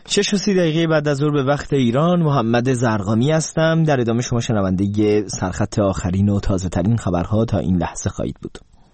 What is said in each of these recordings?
6:30 بعد از ظهر به وقت ایران. محمد زرقامی هستم. در ادامه شما شنونده سرخط آخرین و تازه ترین خبرها تا این لحظه خواهید بود.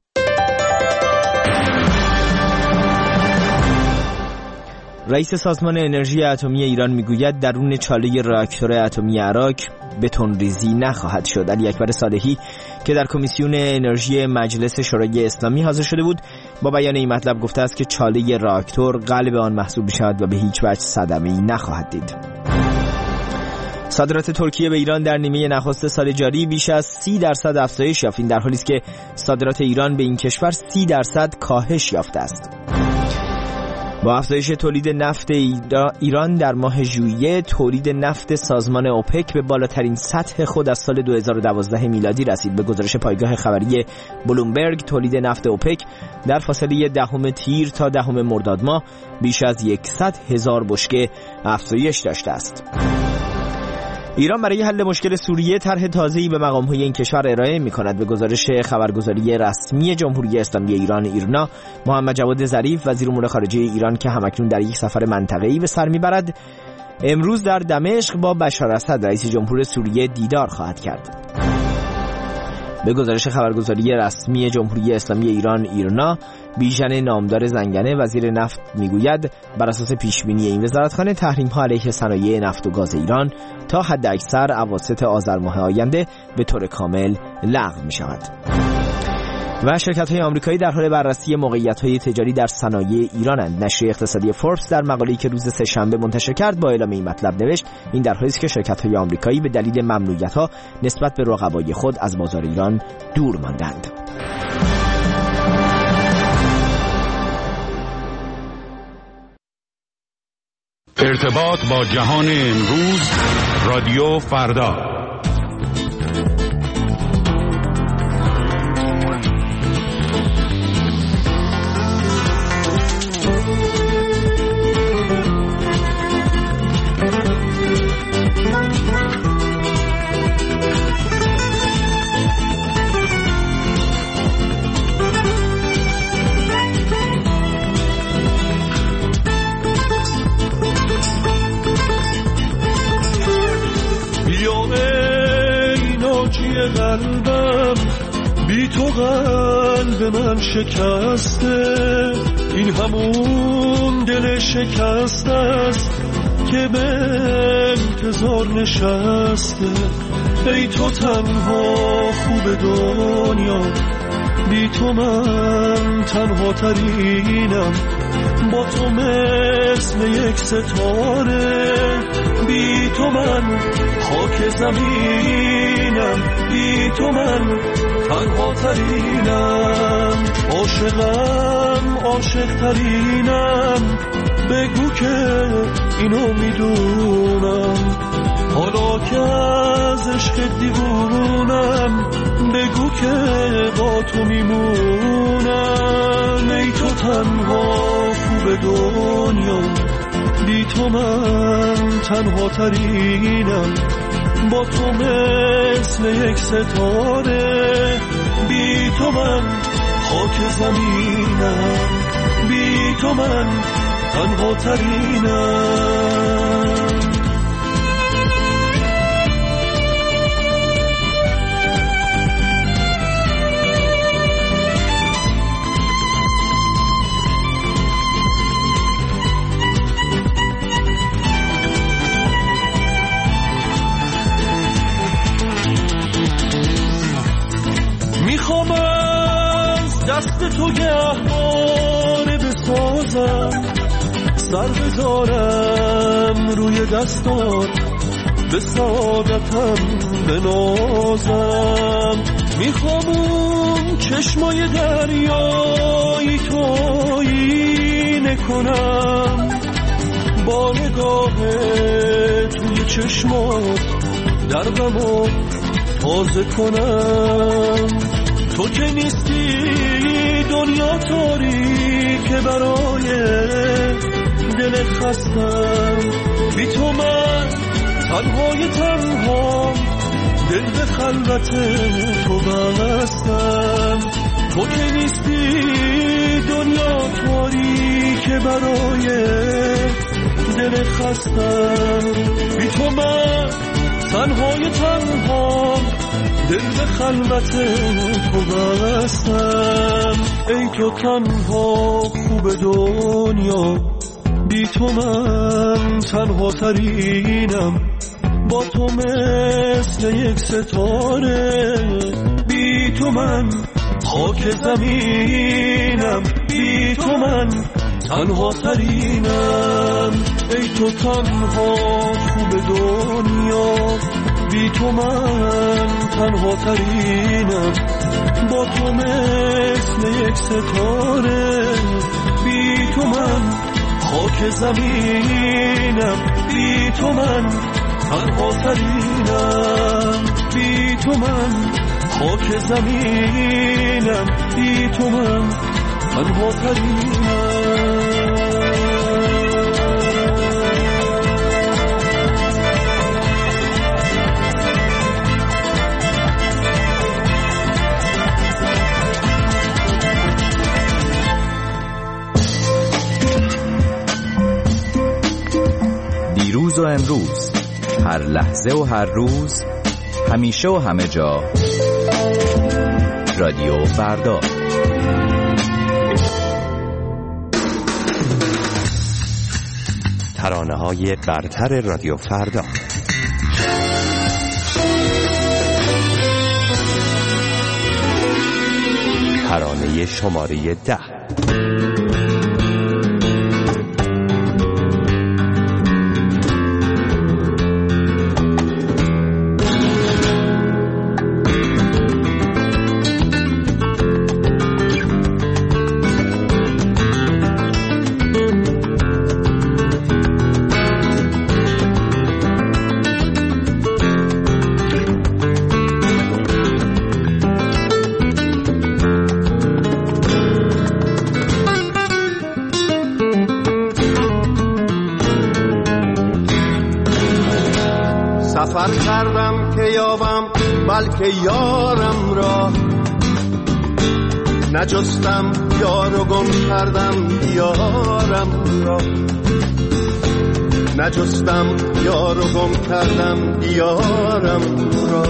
رئیس سازمان انرژی اتمی ایران میگوید درون چاله راکتور اتمی عراق بتون‌ریزی نخواهد شد. علی اکبر صالحی که در کمیسیون انرژی مجلس شورای اسلامی حاضر شده بود، با بیان این مطلب گفته است که چاله راکتور قلب آن محسوب می‌شود و به هیچ وجه صدمه‌ای نخواهد دید. صادرات ترکیه به ایران در نیمه نخست سال جاری بیش از 30% افزایش یافت، در حالی است که صادرات ایران به این کشور 30% کاهش یافته است. با افزایش تولید نفت ایران در ماه ژوئیه، تولید نفت سازمان اوپک به بالاترین سطح خود از سال 2012 میلادی رسید. به گزارش پایگاه خبری بلومبرگ، تولید نفت اوپک در فاصله 10 تیر تا 10 مرداد ماه بیش از 100,000 بشکه افزایش داشته است. ایران برای حل مشکل سوریه طرح تازه‌ای به مقام‌های این کشور ارائه می‌کند. به گزارش خبرگزاری رسمی جمهوری اسلامی ایران ایرنا، محمد جواد ظریف وزیر امور خارجه ایران که همکنون در یک سفر منطقه‌ای به سر می‌برد، امروز در دمشق با بشار اسد رئیس جمهور سوریه دیدار خواهد کرد. به گزارش خبرگزاری رسمی جمهوری اسلامی ایران ایرنا، بیژن نامدار زنگنه وزیر نفت میگوید بر اساس پیشبینی این وزارتخانه تحریم‌ها علیه صنایع نفت و گاز ایران تا حد اکثر اواسط آذر ماه آینده به طور کامل لغو می‌شود. و شرکت‌های آمریکایی در حال بررسی موقعیت‌های تجاری در صنایع ایرانند. نشریه اقتصادی فوربس در مقاله‌ای که روز سه‌شنبه منتشر کرد با اعلام این مطلب نوشت این در حالی است که شرکت‌های آمریکایی به دلیل ممنوعیت‌ها نسبت به رقبای خود از بازار ایران دور ماندند. ارتباط با جهان امروز، رادیو فردا. قلبم بی تو قلب من شکسته، این همون دل شکسته است که به انتظار نشسته. ای تو تنها خوب دنیا، بی تو من تنها ترینم، با تو مثل یک ستاره، بی تو من خاک زمینم، بی تو من تنها ترینم، عاشقم عاشق ترینم، بگو که اینو میدونم، حالا که از عشق دیوونم، بگو که با تو میمونم. ای تو تنها خوب دنیا، بی تو من تنها ترینم، با تو مثل یک ستاره، بی تو من خاک زمینم، بی تو من تنها ترینم. میخوام از دست تو گهواره بسازم، سر بذارم روی دستات، به سعادتم بنازم. میخوام اون چشمای دریایی تو آینه کنم، با نگاه توی چشمات دربمو تازه کنم. تو که نیستی دنیا تاریکه برای دل خستم، بی تو من تنهای تنها، دل به خلوت تو بستم. تو که نیستی دنیا تاریکه برای دل خستم، هستم، بی تو من تنهای تنها دل به خلوت تو بستم. ای تو تنها خوب دنیا، بی تو من تنها ترینم، با تو مثل یک ستاره، بی تو من خاک زمینم، بی تو من تنها ترینم. ای تو تنها خوب دنیا، بی تو من تنها ترینم، با تو مثل یک ستاره، بی تو من خاک زمینم، بی تو من تنها ترینم، بی تو من خاک زمینم، بی تو من تنها ترینم. دیروز و امروز، هر لحظه و هر روز، همیشه و همه جا، رادیو فردا. ترانه‌های برتر رادیو فردا. ترانه شماره 10. سفر کردم که یابم بلکه یارم را، نجستم یار و گم کردم دیارم را، نجستم یار و گم کردم دیارم را.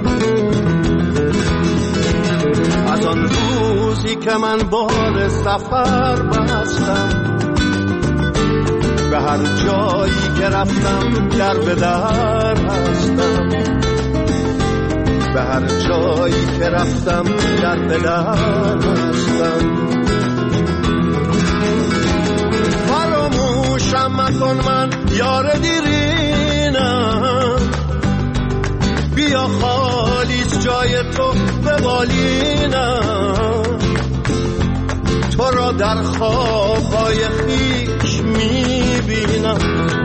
از آن روزی که من بار سفر بستم، به هر جایی که رفتم در به در هستم، به هر جایی که رفتم در به در هستم. فراموشم مکن من یار دیرینم، بیا خالیست جای تو به بالینم، تو را در خوابهای خویش میبینم.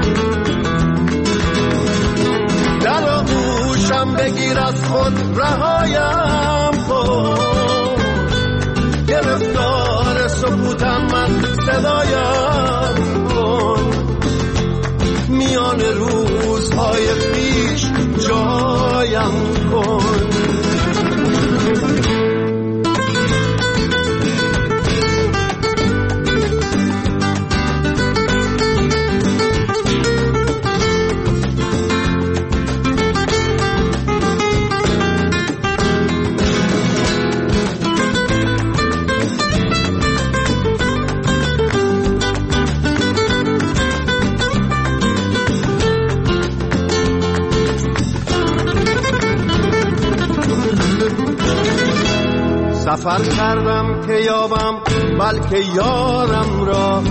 در آغوشم بگیر از خود رهایم کن، گرفتار سکوتم من صدایم کن، میان روزهای خویش جایم کن. سفر کردم که یابم بلکه یارم را،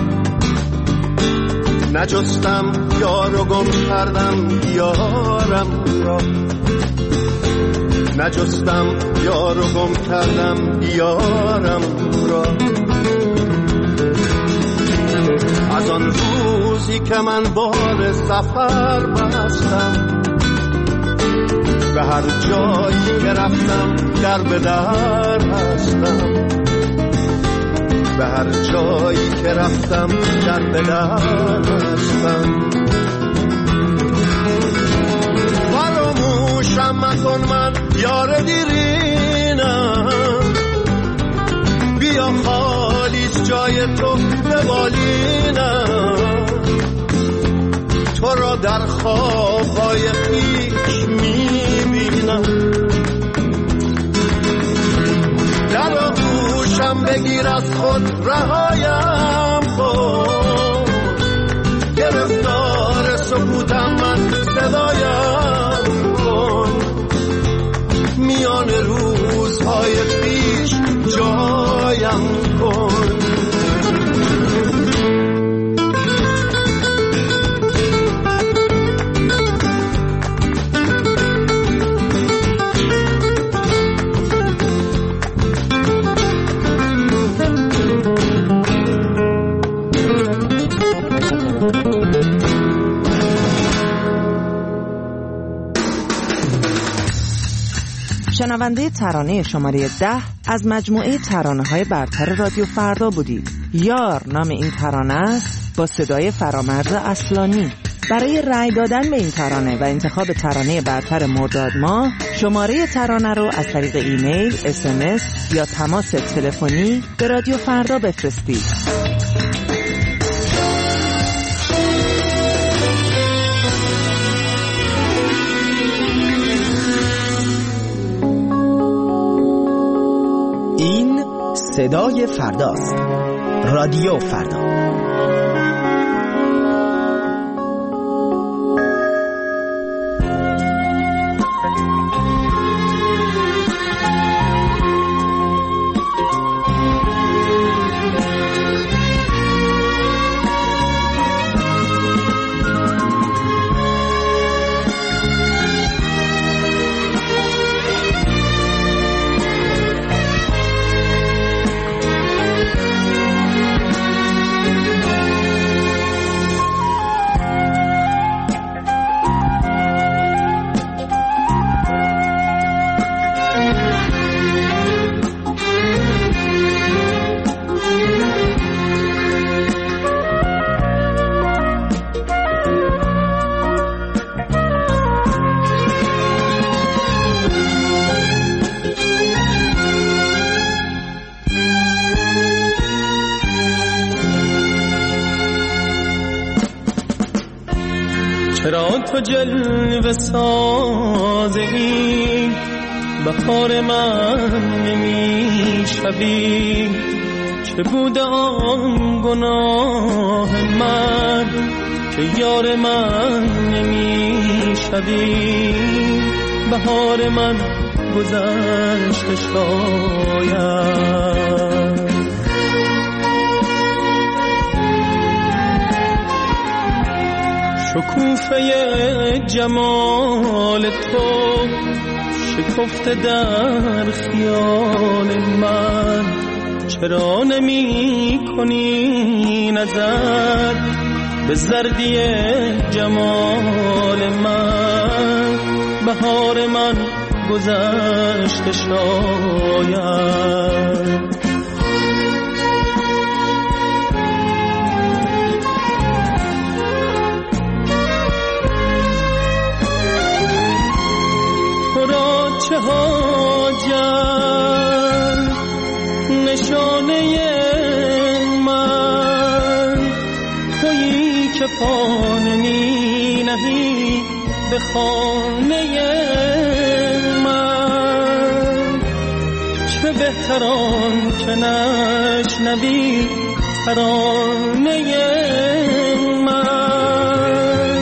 نجستم یار و گم کردم دیارم را، نجستم یار و گم کردم دیارم را. از آن روزی که من بار سفر بستم، به هر جایی که رفتم در به در هستم، به هر جایی که رفتم در به در هستم. فراموشم مکن من یار دیرینم، بیا خالیست جای تو به بالینم، تو را در خوابهای خویش میبینم. در آغوشم بگیر از خود رهایم کن، گرفتار سکوتم من صدایم کن، میان روزهای پیش جایم کن. شنونده ترانه شماره 10 از مجموعه ترانه‌های برتر رادیو فردا بودید. یار نام این ترانه است با صدای فرامرز اصلانی. برای رأی دادن به این ترانه و انتخاب ترانه برتر مرداد ماه شماره ترانه رو از طریق ایمیل، SMS یا تماس تلفنی به رادیو فردا بفرستید. این صدای فرداست. رادیو فردا. چرا تو جلوه سازی بهار من نمیشوی؟ چه بوده آن گناه من که یار من نمیشوی؟ بهار من گذشته شاید، شکوفه جمال تو شکفته در خیال من. چرا نمی کنی نظر به زردی جمال من؟ بهار من گذشته شاید. چه حاجت نشانه من تویی که پا نمی نهی به خانه من. چه بهتران که نشنوی ترانه من،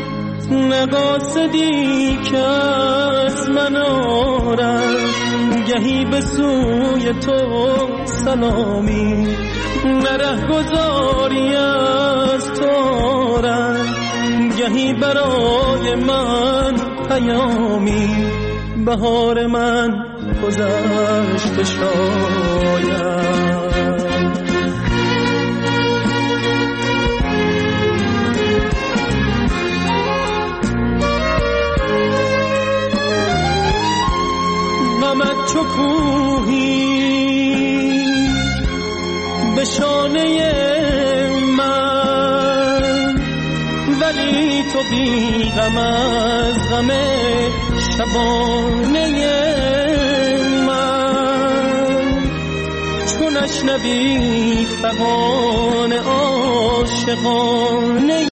نقاصدی که از من آرد گهی به سوی تو سلامی، نره گذاری از تو آرد گهی برای من پیامی. بهار من گذشته شاید. غمت چو کوهی به شانه من، ولی تو بی غم از غم شبانه من. چون نشنوی فغان عاشقانه